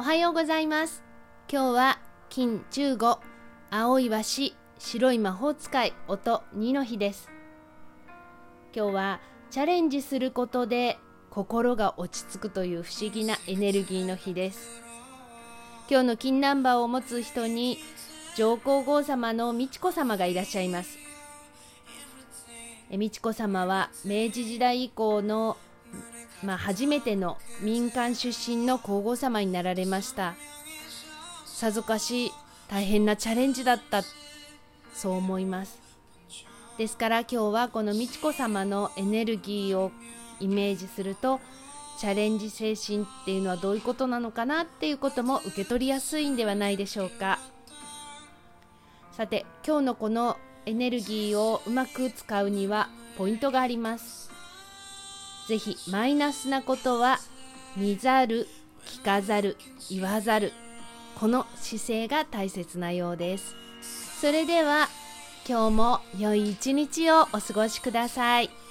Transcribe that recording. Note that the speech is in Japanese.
おはようございます。今日は金15、青いわし、白い魔法使い、音2の日です。今日はチャレンジすることで心が落ち着くという不思議なエネルギーの日です。今日の金ナンバーを持つ人に上皇后様の美智子様がいらっしゃいます。美智子様は明治時代以降の初めての民間出身の皇后様になられました。さぞかし大変なチャレンジだった、そう思います。ですから今日はこの美智子様のエネルギーをイメージすると、チャレンジ精神っていうのはどういうことなのかなっていうことも受け取りやすいんではないでしょうか。さて、今日のこのエネルギーをうまく使うにはポイントがあります。ぜひマイナスなことは見ざる、聞かざる、言わざる、この姿勢が大切なようです。それでは今日も良い一日をお過ごしください。